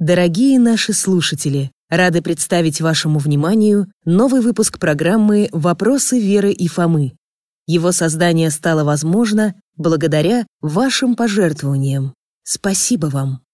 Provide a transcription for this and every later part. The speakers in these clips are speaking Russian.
Дорогие наши слушатели, рады представить вашему вниманию новый выпуск программы «Вопросы Веры и Фомы». Его создание стало возможно благодаря вашим пожертвованиям. Спасибо вам!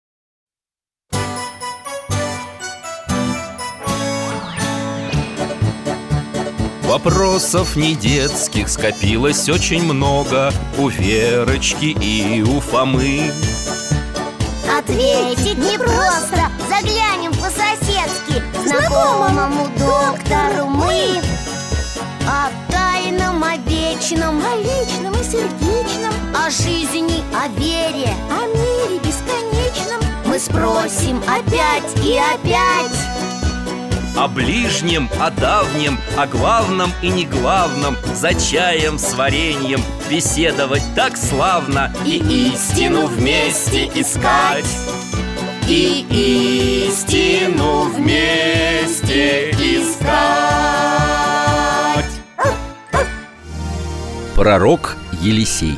Вопросов не детских скопилось очень много у Верочки и у Фомы. Ответить непросто, заглянем по-соседски к знакомому доктору мы. О тайном, о вечном, о личном и сердечном, о жизни, о вере, о мире бесконечном мы спросим опять и опять. О ближнем, о давнем, о главном и неглавном, за чаем с вареньем беседовать так славно. И истину вместе искать. И истину вместе искать. Пророк Елисей.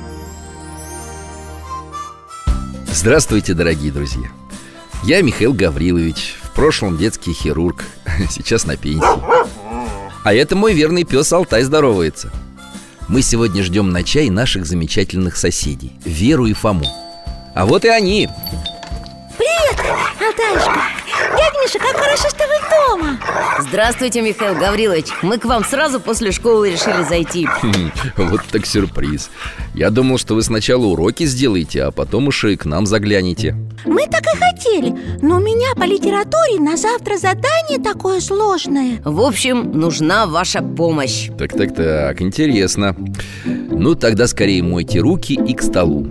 Здравствуйте, дорогие друзья! Я Михаил Гаврилович, в прошлом детский хирург, сейчас на пенсии. А это мой верный пес Алтай здоровается. Мы сегодня ждем на чай наших замечательных соседей, Веру и Фому. А вот и они. Привет, Алтаюшка! Дядя Миша, как хорошо, что вы дома! Здравствуйте, Михаил Гаврилович. Мы к вам сразу после школы решили зайти. Вот так сюрприз. Я думал, что вы сначала уроки сделаете, а потом уж и к нам заглянете. Мы так и хотели, но у меня по литературе на завтра задание такое сложное. В общем, нужна ваша помощь. Так, интересно. Ну, тогда скорее мойте руки и к столу.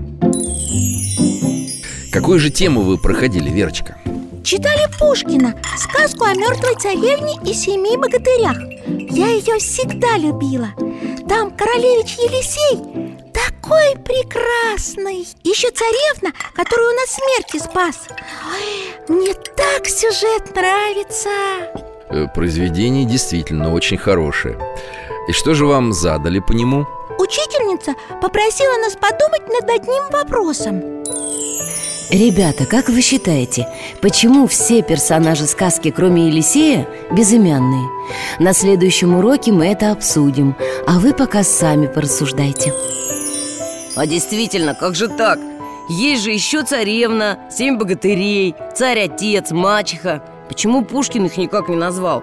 Какую же тему вы проходили, Верочка? Читали Пушкина, сказку о мертвой царевне и 7 богатырях. Я ее всегда любила. Там королевич Елисей такой прекрасный. Еще царевна, которую он от смерти спас. Ой, мне так сюжет нравится. Произведение действительно очень хорошее. И что же вам задали по нему? Учительница попросила нас подумать над одним вопросом. Ребята, как вы считаете, почему все персонажи сказки, кроме Елисея, безымянные? На следующем уроке мы это обсудим, а вы пока сами порассуждайте. А действительно, как же так? Есть же еще царевна, 7 богатырей, царь-отец, мачеха. Почему Пушкин их никак не назвал?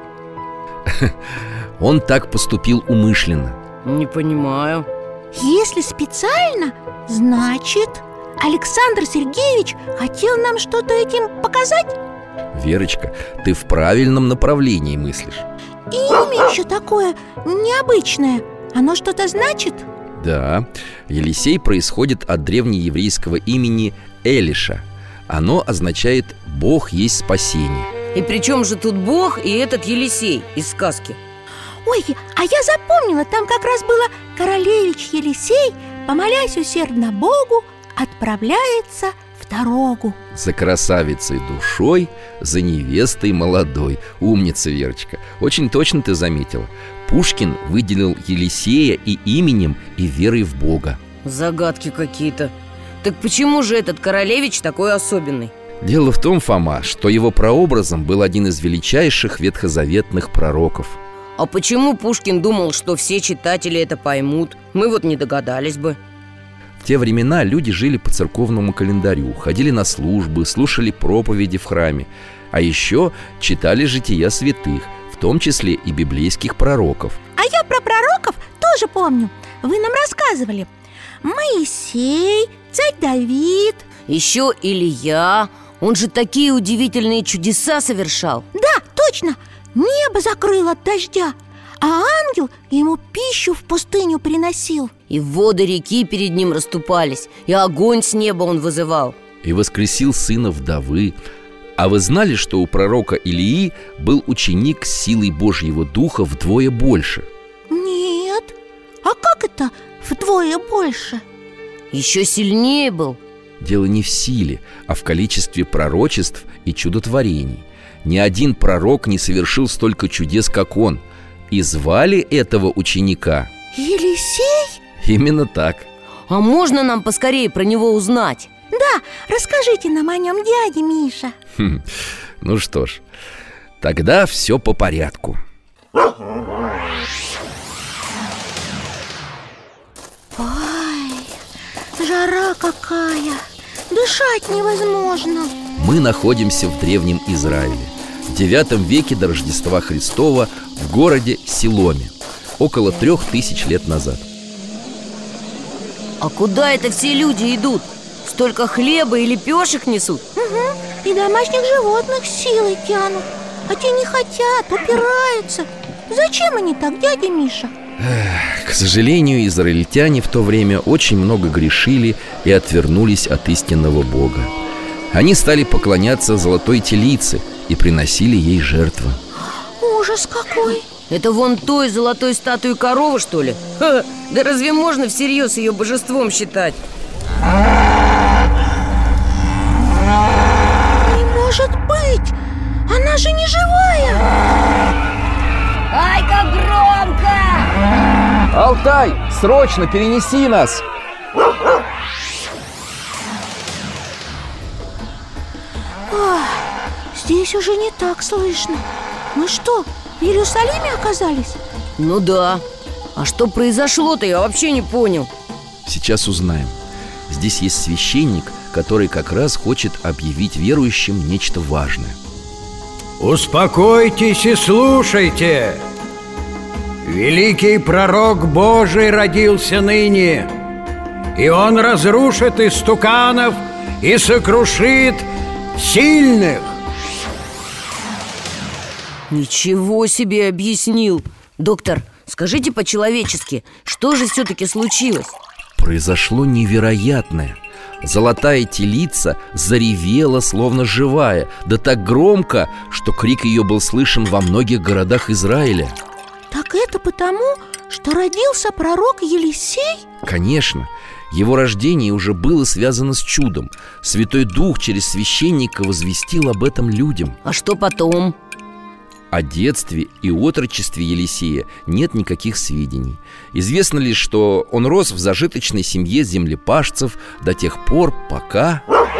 Он так поступил умышленно. Не понимаю. Если специально, значит... Александр Сергеевич хотел нам что-то этим показать? Верочка, ты в правильном направлении мыслишь. И имя еще такое необычное. Оно что-то значит? Да, Елисей происходит от древнееврейского имени Элиша. Оно означает «Бог есть спасение». И при чем же тут Бог и этот Елисей из сказки? Ой, а я запомнила, там как раз было: королевич Елисей, помолясь усердно Богу, отправляется в дорогу. За красавицей душой, за невестой молодой. Умница, Верочка. Очень точно ты заметила. Пушкин выделил Елисея и именем, и верой в Бога. Загадки какие-то. Так почему же этот королевич такой особенный? Дело в том, Фома, что его прообразом был один из величайших ветхозаветных пророков. А почему Пушкин думал, что все читатели это поймут? Мы вот не догадались бы. В те времена люди жили по церковному календарю, ходили на службы, слушали проповеди в храме, а еще читали жития святых, в том числе и библейских пророков. А я про пророков тоже помню. Вы нам рассказывали. Моисей, царь Давид. Еще Илья. Он же такие удивительные чудеса совершал. Да, точно. Небо закрыло от дождя, а ангел ему пищу в пустыню приносил. И воды реки перед ним расступались, и огонь с неба он вызывал. И воскресил сына вдовы. А вы знали, что у пророка Илии был ученик с силой Божьего Духа вдвое больше? Нет. А как это вдвое больше? Еще сильнее был. Дело не в силе, а в количестве пророчеств и чудотворений. Ни один пророк не совершил столько чудес, как он. И звали этого ученика Елисей? именно так. А можно нам поскорее про него узнать? Да, расскажите нам о нем, дядя Миша. Ну что ж, тогда все по порядку. Ой, жара какая! Дышать невозможно. Мы находимся в Древнем Израиле, в IX веке до Рождества Христова, в городе Силоме, около 3000 лет назад. А куда это все люди идут? Столько хлеба и лепешек несут? И домашних животных силой тянут. А те не хотят, упираются. Зачем они так, дядя Миша? К сожалению, израильтяне в то время очень много грешили и отвернулись от истинного Бога. Они стали поклоняться золотой телице и приносили ей жертвы. Ужас какой! Это вон той золотой статуи коровы, что ли? Ха, да разве можно всерьез ее божеством считать? Не может быть! Она же не живая! Ай, как громко! Алтай, срочно перенеси нас! Здесь уже не так слышно. Мы что, в Иерусалиме оказались? Ну да. А что произошло-то, я вообще не понял. Сейчас узнаем. Здесь есть священник, который как раз хочет объявить верующим нечто важное. Успокойтесь и слушайте. Великий пророк Божий родился ныне, и он разрушит истуканов и сокрушит сильных. Ничего себе объяснил. Доктор, скажите по-человечески, что же все-таки случилось? Произошло невероятное. Золотая телица заревела, словно живая, да так громко, что крик ее был слышен во многих городах Израиля. Так это потому, что родился пророк Елисей? Конечно, его рождение уже было связано с чудом. Святой Дух через священника возвестил об этом людям. А что потом? О детстве и отрочестве Елисея нет никаких сведений. Известно лишь, что он рос в зажиточной семье землепашцев до тех пор, пока...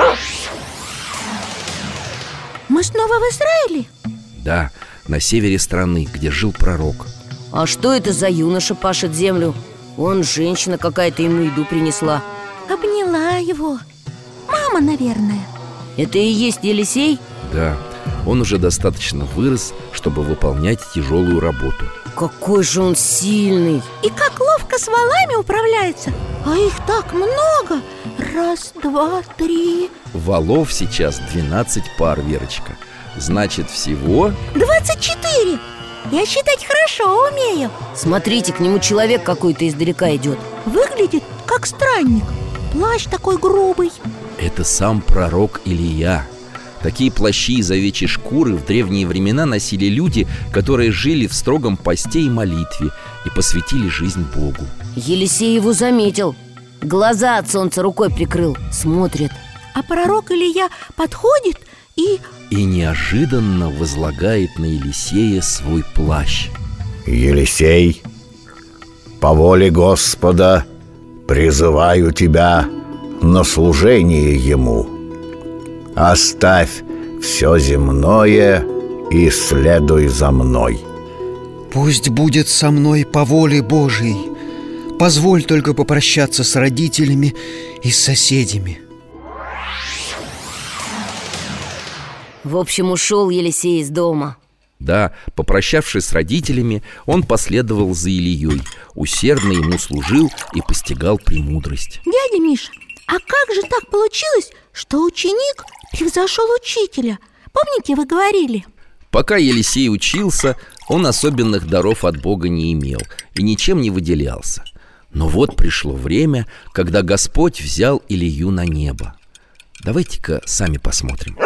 Мы снова в Израиле? Да, на севере страны, где жил пророк. А что это за юноша пашет землю? Вон женщина какая-то ему еду принесла. Обняла его. Мама, наверное. Это и есть Елисей? Да, он уже достаточно вырос, чтобы выполнять тяжелую работу. Какой же он сильный! И как ловко с валами управляется. А их так много. 1, 2, 3. Валов сейчас 12 пар, Верочка. Значит, всего... 24. Я считать хорошо умею. Смотрите, к нему человек какой-то издалека идет. Выглядит как странник. Плащ такой грубый. Это сам пророк Илия. Такие плащи из овечьей шкуры в древние времена носили люди, которые жили в строгом посте и молитве и посвятили жизнь Богу. Елисей его заметил. Глаза от солнца рукой прикрыл, смотрит. А пророк Илия подходит и неожиданно возлагает на Елисея свой плащ. Елисей, по воле Господа призываю тебя на служение Ему. Оставь все земное и следуй за мной. Пусть будет со мной по воле Божией. Позволь только попрощаться с родителями и с соседями. В общем, ушел Елисей из дома. Да, попрощавшись с родителями, он последовал за Илией, усердно ему служил и постигал премудрость. Дядя Миша, а как же так получилось, что ученик превзошел учителя? Помните, вы говорили? Пока Елисей учился, он особенных даров от Бога не имел и ничем не выделялся. Но вот пришло время, когда Господь взял Илию на небо. Давайте-ка сами посмотрим.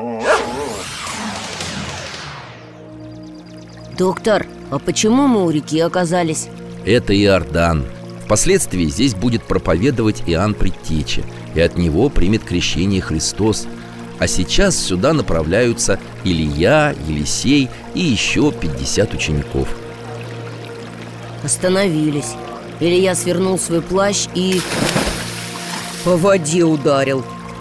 Доктор, а почему мы у реки оказались? Это Иордан. Впоследствии здесь будет проповедовать Иоанн Предтеча, и от него примет крещение Христос. А сейчас сюда направляются Илия, Елисей и еще 50 учеников. Остановились. Илья свернул свой плащ и... по воде ударил.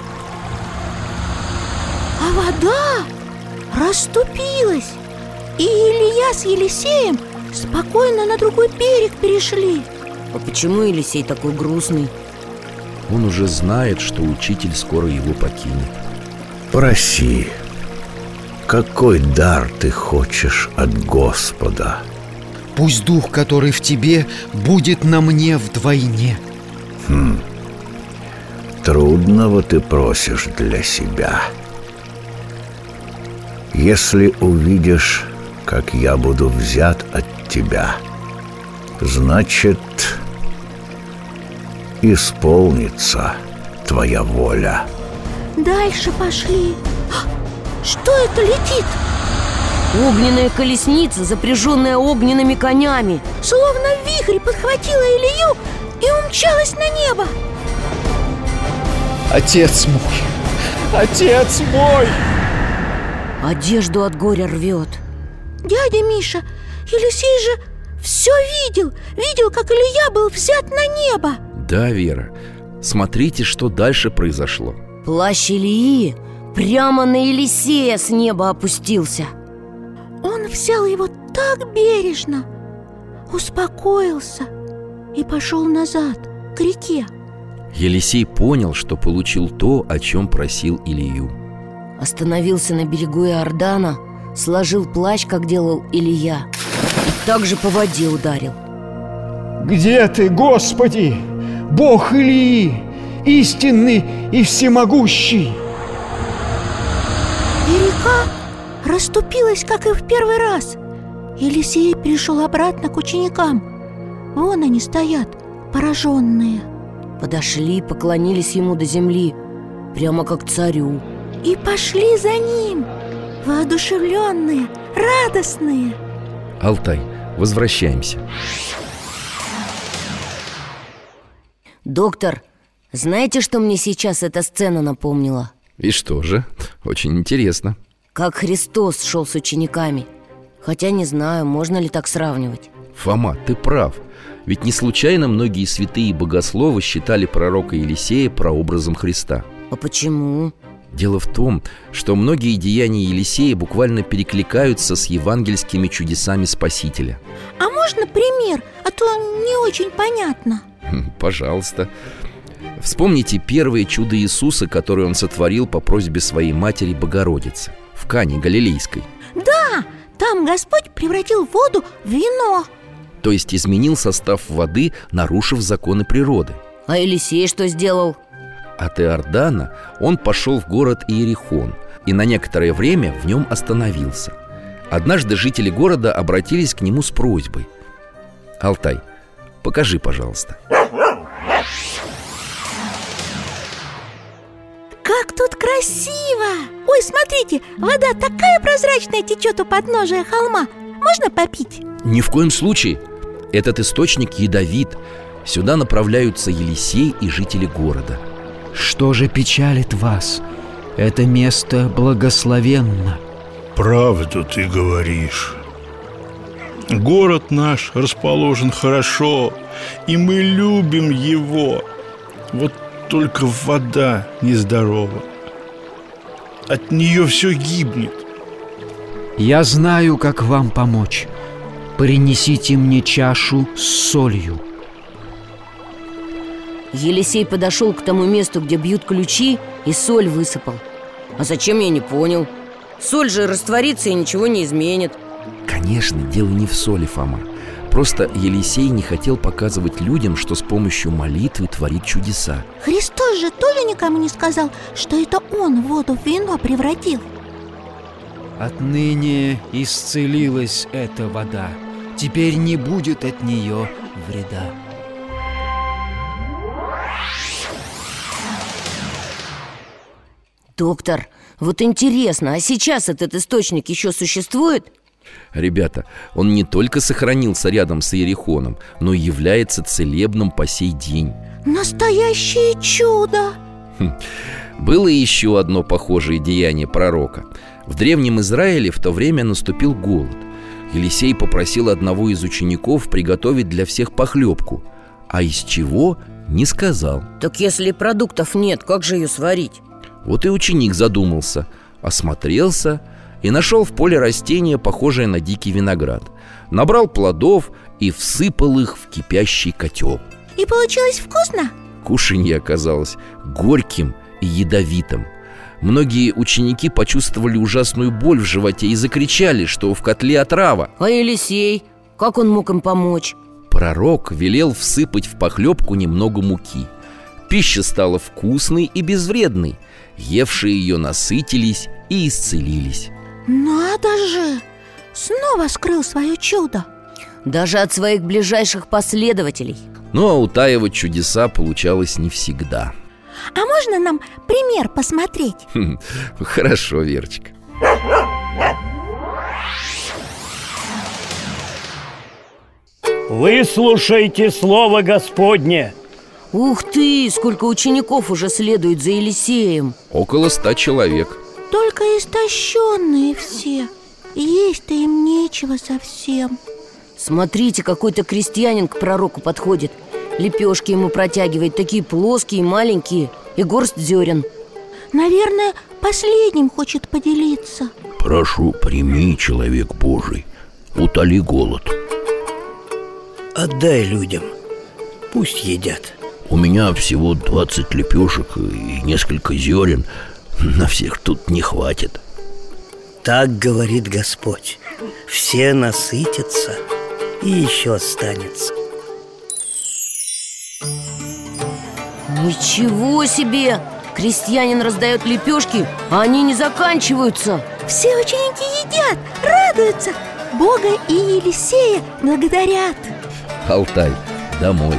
вода расступилась, и Илья с Елисеем спокойно на другой берег перешли. А почему Елисей такой грустный? Он уже знает, что учитель скоро его покинет. Проси, какой дар ты хочешь от Господа? Пусть дух, который в тебе, будет на мне вдвойне. Трудного ты просишь для себя. Если увидишь, как я буду взят от тебя, значит, исполнится твоя воля. Дальше пошли. Что это летит? Огненная колесница, запряженная огненными конями. Словно вихрь подхватила Илью и умчалась на небо. Отец мой! Отец мой! Одежду от горя рвет. Дядя Миша, Елисей же все видел. Видел, как Илья был взят на небо. Да, Вера, смотрите, что дальше произошло. Плащ Ильи прямо на Елисея с неба опустился. Он взял его так бережно, успокоился и пошел назад, к реке. Елисей понял, что получил то, о чем просил Илью. Остановился на берегу Иордана, сложил плащ, как делал Илья, и также по воде ударил. Где ты, Господи, Бог Илии, истинный и всемогущий? И река расступилась, как и в первый раз. Елисей пришел обратно к ученикам. Вон они стоят, пораженные. Подошли, поклонились ему до земли, прямо как царю. И пошли за ним, воодушевленные, радостные. Алтай, возвращаемся. Доктор, знаете, что мне сейчас эта сцена напомнила? И что же? Очень интересно. Как Христос шел с учениками. Хотя не знаю, можно ли так сравнивать. Фома, ты прав. Ведь не случайно многие святые богословы считали пророка Елисея прообразом Христа. А почему? Дело в том, что многие деяния Елисея буквально перекликаются с евангельскими чудесами Спасителя. А можно пример? А то не очень понятно. Пожалуйста. Вспомните первое чудо Иисуса, которое он сотворил по просьбе своей матери Богородицы в Кане Галилейской. Да, там Господь превратил воду в вино. То есть изменил состав воды, нарушив законы природы. А Елисей что сделал? От Иордана он пошел в город Иерихон и на некоторое время в нем остановился. Однажды жители города обратились к нему с просьбой: Алтай, покажи, пожалуйста. Как тут красиво! Ой, смотрите, вода такая прозрачная течет у подножия холма. Можно попить? Ни в коем случае. Этот источник ядовит. Сюда направляются Елисей и жители города. Что же печалит вас? Это место благословенно. Правду ты говоришь. Город наш расположен хорошо, и мы любим его. Вот только вода нездорова. От нее все гибнет. Я знаю, как вам помочь. Принесите мне чашу с солью. Елисей подошел к тому месту, где бьют ключи, и соль высыпал. А зачем, я не понял. Соль же растворится и ничего не изменит. Конечно, дело не в соли, Фома. Просто Елисей не хотел показывать людям, что с помощью молитвы творит чудеса. Христос же тоже никому не сказал, что это Он воду в вино превратил. Отныне исцелилась эта вода. Теперь не будет от нее вреда. Доктор, вот интересно, а сейчас этот источник еще существует? Ребята, он не только сохранился рядом с Иерихоном, но и является целебным по сей день. Настоящее чудо! Было еще одно похожее деяние пророка. В древнем Израиле в то время наступил голод. Елисей попросил одного из учеников приготовить для всех похлебку. А из чего – не сказал. Так если продуктов нет, как же ее сварить? Вот и ученик задумался. осмотрелся и нашел в поле растение, похожее на дикий виноград. Набрал плодов и всыпал их в кипящий котел. И получилось вкусно? Кушанье оказалось горьким и ядовитым. Многие ученики почувствовали ужасную боль в животе и закричали, что в котле отрава. А Елисей? Как он мог им помочь? Пророк велел всыпать в похлебку немного муки. Пища стала вкусной и безвредной. Евшие ее насытились и исцелились. Надо же! Снова скрыл свое чудо. Даже от своих ближайших последователей. Но утаивать чудеса получалось не всегда. А можно нам пример посмотреть? Хорошо, Верочка. Выслушайте слово Господне. Ух ты, сколько учеников уже следует за Елисеем. Около 100 человек. Только истощенные все. Есть-то им нечего совсем. Смотрите, какой-то крестьянин к пророку подходит. Лепешки ему протягивает, такие плоские, маленькие, и горсть зерен. Наверное, последним хочет поделиться. Прошу, прими, человек Божий, утоли голод. Отдай людям, пусть едят. У меня всего 20 лепешек и несколько зерен. На всех тут не хватит. Так говорит Господь. Все насытятся, и еще останется. Ничего себе! Крестьянин раздает лепешки, а они не заканчиваются. Все ученики едят, радуются, Бога и Елисея благодарят. Алтай, домой.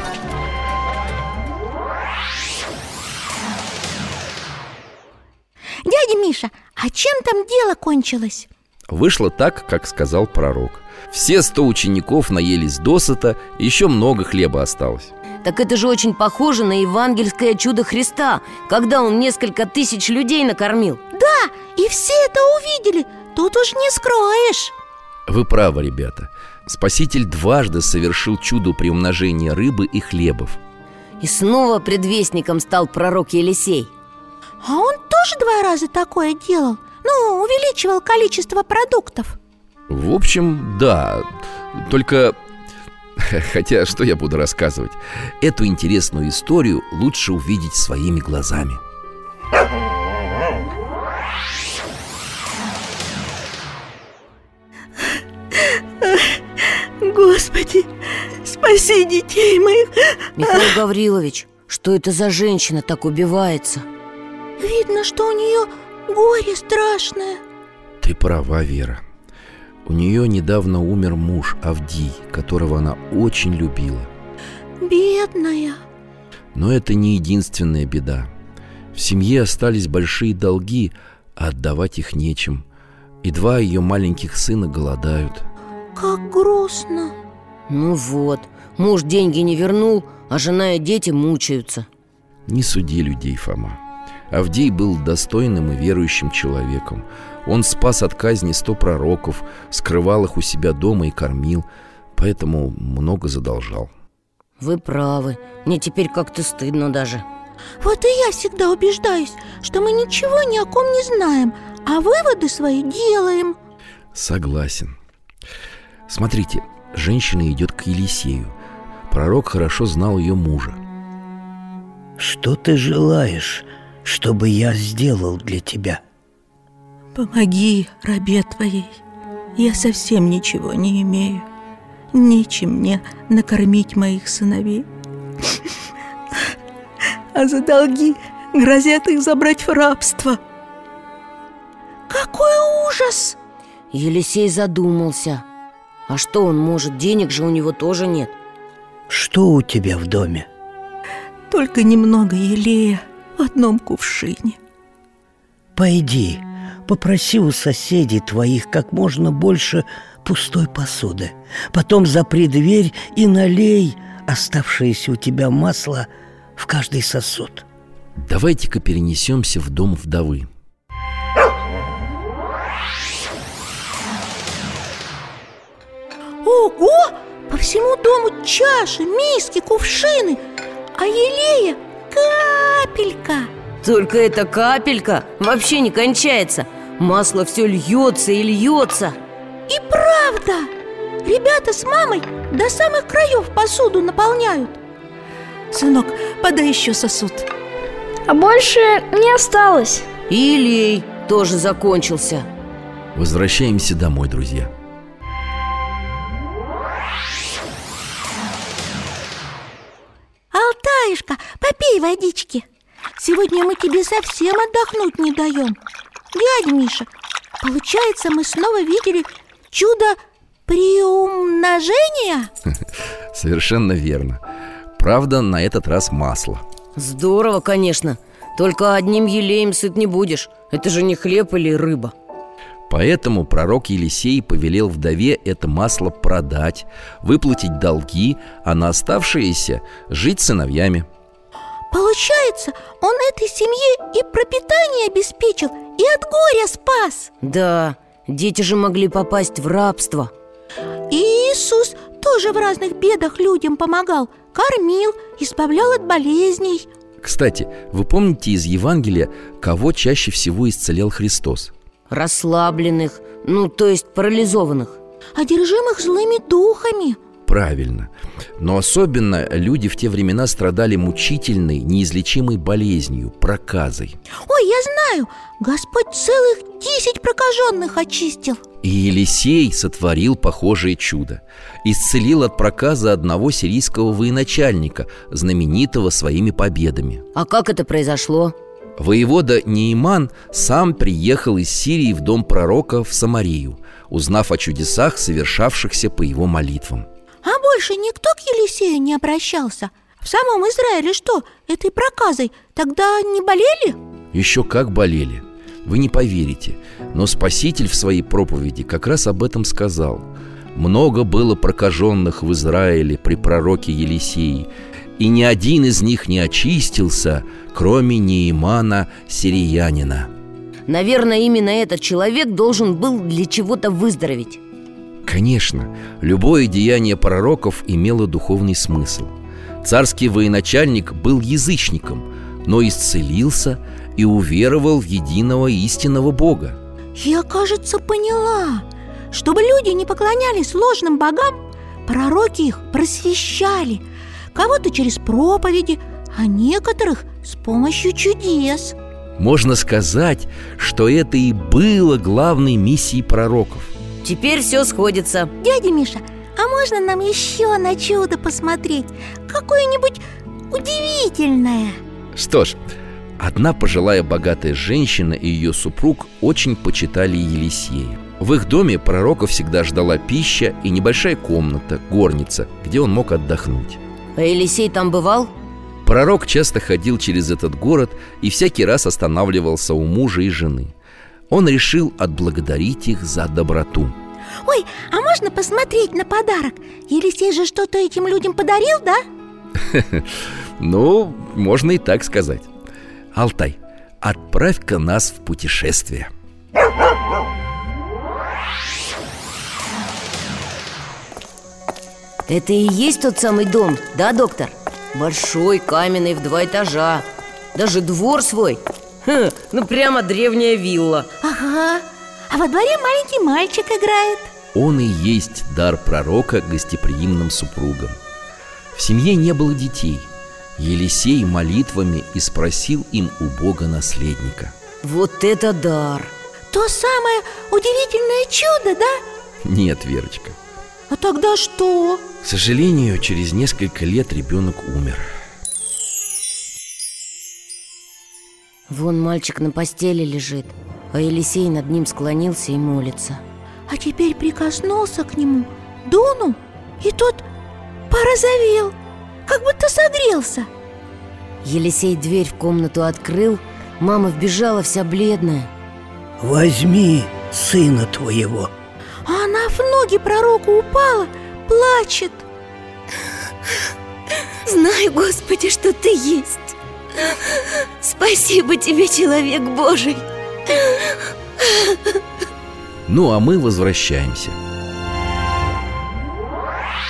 Дядя Миша, а чем там дело кончилось? Вышло так, как сказал пророк. Все 100 учеников наелись досыта, еще много хлеба осталось. Так это же очень похоже на евангельское чудо Христа, когда он несколько тысяч людей накормил. Да, и все это увидели, тут уж не скроешь. Вы правы, ребята. Спаситель дважды совершил чудо приумножения рыбы и хлебов. И снова предвестником стал пророк Елисей. А он тоже 2 раза такое делал? Ну, увеличивал количество продуктов. В общем, да. Только... Хотя, что я буду рассказывать? Эту интересную историю лучше увидеть своими глазами. Господи, спаси детей моих. Михаил Гаврилович, что это за женщина так убивается? Видно, что у нее горе страшное. Ты права, Вера. У нее недавно умер муж Авдий, которого она очень любила. Бедная. Но это не единственная беда. В семье остались большие долги, а отдавать их нечем. И 2 ее маленьких сына голодают. Как грустно. Ну вот, муж деньги не вернул, а жена и дети мучаются. Не суди людей, Фома. Авдей был достойным и верующим человеком. Он спас от казни 100 пророков, скрывал их у себя дома и кормил, поэтому много задолжал. Вы правы, мне теперь как-то стыдно даже. Вот и я всегда убеждаюсь, что мы ничего ни о ком не знаем, а выводы свои делаем. Согласен. Смотрите, женщина идет к Елисею. Пророк хорошо знал ее мужа. Что ты желаешь, чтобы я сделал для тебя? Помоги рабе твоей. Я совсем ничего не имею. Нечем мне накормить моих сыновей. А за долги грозят их забрать в рабство. Какой ужас! Елисей задумался. А что он может? Денег же у него тоже нет. Что у тебя в доме? Только немного елея в одном кувшине. Пойди, попроси у соседей твоих как можно больше пустой посуды. Потом запри дверь и налей оставшееся у тебя масло в каждый сосуд. Давайте-ка перенесемся в дом вдовы. Ого! По всему дому чаши, миски, кувшины, а елея капелька. Только эта капелька вообще не кончается. Масло все льется и льется. И правда! Ребята с мамой до самых краев посуду наполняют. Сынок, подай еще сосуд. А больше не осталось. И лей тоже закончился. Возвращаемся домой, друзья. Алтаюшка, попей водички. Сегодня мы тебе совсем отдохнуть не даем. Дядя Миша, получается, мы снова видели чудо приумножения? Совершенно верно. Правда, на этот раз масло. Здорово, конечно. Только одним елеем сыт не будешь. Это же не хлеб или рыба. Поэтому пророк Елисей повелел вдове это масло продать, выплатить долги, а на оставшиеся жить с сыновьями. Получается, он этой семье и пропитание обеспечил, и от горя спас. Да, дети же могли попасть в рабство. И Иисус тоже в разных бедах людям помогал, кормил, избавлял от болезней. Кстати, вы помните из Евангелия, кого чаще всего исцелял Христос? Расслабленных, то есть парализованных. Одержимых злыми духами. Правильно. Но особенно люди в те времена страдали мучительной, неизлечимой болезнью, проказой. Ой, я знаю, Господь целых 10 прокаженных очистил. И Елисей сотворил похожее чудо. Исцелил от проказа одного сирийского военачальника, знаменитого своими победами. А как это произошло? Воевода Неиман сам приехал из Сирии в дом пророка в Самарию, узнав о чудесах, совершавшихся по его молитвам. А больше никто к Елисею не обращался? В самом Израиле что, этой проказой тогда не болели? Еще как болели. Вы не поверите, но Спаситель в своей проповеди как раз об этом сказал. Много было прокаженных в Израиле при пророке Елисее, и ни один из них не очистился, кроме Неимана сириянина. Наверное, именно этот человек должен был для чего-то выздороветь. Конечно, любое деяние пророков имело духовный смысл. Царский военачальник был язычником, но исцелился и уверовал в единого истинного Бога. Я, кажется, поняла. Чтобы люди не поклонялись ложным богам, пророки их просвещали. Кого-то через проповеди, а некоторых с помощью чудес. Можно сказать, что это и было главной миссией пророков. Теперь все сходится. Дядя Миша, а можно нам еще на чудо посмотреть? Какое-нибудь удивительное? Что ж, одна пожилая богатая женщина и ее супруг очень почитали Елисея. В их доме пророка всегда ждала пища и небольшая комната, горница, где он мог отдохнуть. А Елисей там бывал? Пророк часто ходил через этот город и всякий раз останавливался у мужа и жены. Он решил отблагодарить их за доброту. Ой, а можно посмотреть на подарок? Елисей же что-то этим людям подарил, да? Ну, можно и так сказать. Алтай, отправь-ка нас в путешествие. Это и есть тот самый дом, да, доктор? Большой, каменный, в 2 этажа. Даже двор свой. Прямо древняя вилла. Ага, а во дворе маленький мальчик играет. Он и есть дар пророка гостеприимным супругам. В семье не было детей. Елисей молитвами и спросил им у Бога наследника. Вот это дар! То самое удивительное чудо, да? Нет, Верочка. А тогда что? К сожалению, через несколько лет ребенок умер. Вон мальчик на постели лежит, а Елисей над ним склонился и молится. А теперь прикоснулся к нему, дунул, и тот порозовел, как будто согрелся. Елисей дверь в комнату открыл, мама вбежала вся бледная. Возьми сына твоего. А она в ноги пророку упала, плачет. Знаю, Господи, что Ты есть. Спасибо Тебе, человек Божий. Ну, а мы возвращаемся.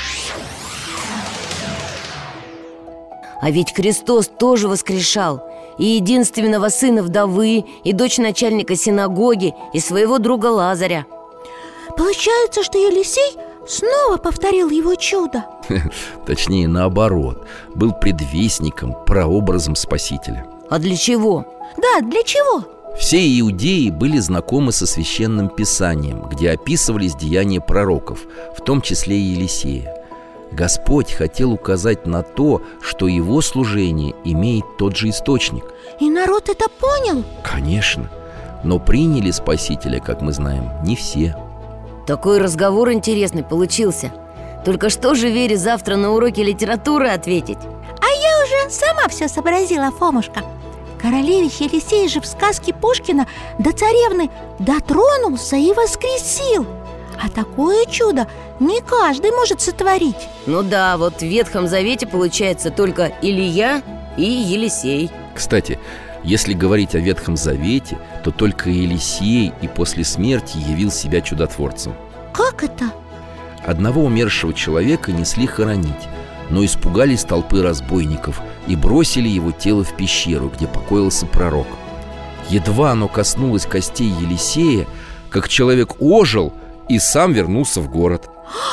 А ведь Христос тоже воскрешал. И единственного сына вдовы, и дочь начальника синагоги, и своего друга Лазаря. Получается, что Елисей снова повторил его чудо. Точнее, наоборот. Был предвестником, прообразом Спасителя. А для чего? Да, для чего? Все иудеи были знакомы со Священным Писанием, где описывались деяния пророков, в том числе и Елисея. Господь хотел указать на то, что его служение имеет тот же источник. И народ это понял? Конечно. Но приняли Спасителя, как мы знаем, не все. Такой разговор интересный получился. Только что же Вере завтра на уроке литературы ответить? А я уже сама все сообразила, Фомушка. Королевич Елисей же в сказке Пушкина до царевны дотронулся и воскресил. А такое чудо не каждый может сотворить. Ну да, вот в Ветхом Завете получается только Илия и Елисей. Кстати, если говорить о Ветхом Завете, то только Елисей и после смерти явил себя чудотворцем. Как это? Одного умершего человека несли хоронить, но испугались толпы разбойников и бросили его тело в пещеру, где покоился пророк. Едва оно коснулось костей Елисея, как человек ожил и сам вернулся в город.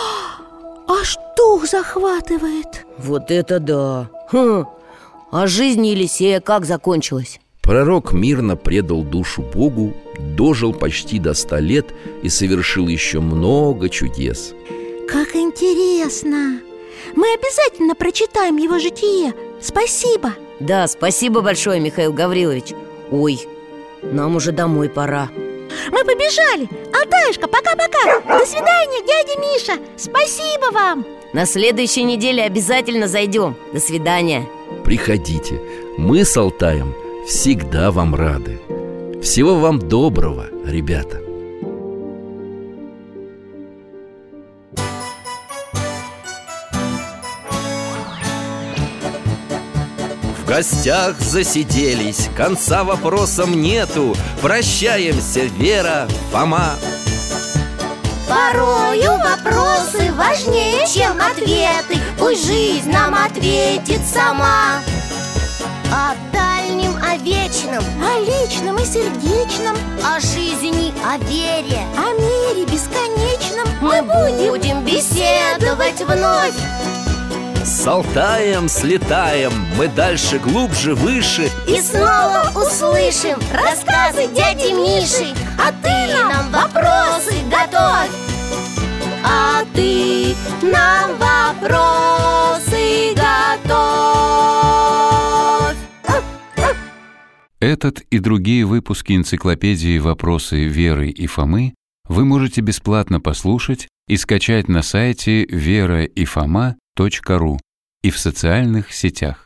Аж дух захватывает. Вот это да! А жизнь Елисея как закончилась? Пророк мирно предал душу Богу, дожил почти до 100 лет и совершил еще много чудес. Как интересно! Мы обязательно прочитаем его житие. Спасибо. Да, спасибо большое, Михаил Гаврилович. Ой, нам уже домой пора. Мы побежали. Алтаюшка, пока-пока. До свидания, дядя Миша. Спасибо вам. На следующей неделе обязательно зайдем. До свидания. Приходите. Мы с Алтаем всегда вам рады. Всего вам доброго, ребята. В гостях засиделись, конца вопросам нету. Прощаемся, Вера, Фома. Порою вопросы важнее, чем ответы. Пусть жизнь нам ответит сама. О дальнем, о вечном, о личном и сердечном, о жизни, о вере, о мире бесконечном мы будем беседовать вновь. С Алтаем слетаем, мы дальше, глубже, выше. И снова услышим рассказы дяди Миши. А ты нам вопросы готовь. А ты нам вопросы готовь. Этот и другие выпуски энциклопедии «Вопросы Веры и Фомы» вы можете бесплатно послушать и скачать на сайте veraifoma.ru и в социальных сетях.